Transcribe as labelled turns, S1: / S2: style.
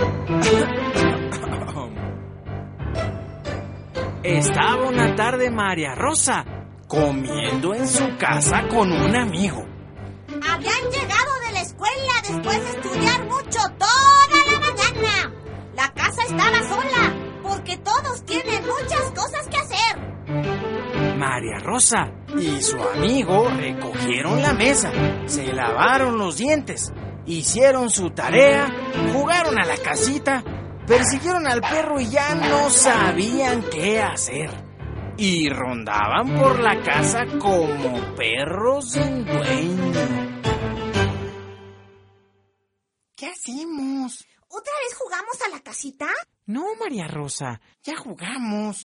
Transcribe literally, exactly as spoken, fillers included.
S1: Estaba una tarde María Rosa comiendo en su casa con un amigo.
S2: Habían llegado de la escuela después de estudiar mucho toda la mañana. La casa estaba sola porque todos tienen muchas cosas que hacer.
S1: María Rosa y su amigo recogieron la mesa, se lavaron los dientes, hicieron su tarea, jugaron a la casita, persiguieron al perro y ya no sabían qué hacer. Y rondaban por la casa como perros sin dueño. ¿Qué hacemos?
S2: ¿Otra vez jugamos a la casita?
S1: No, María Rosa, ya jugamos.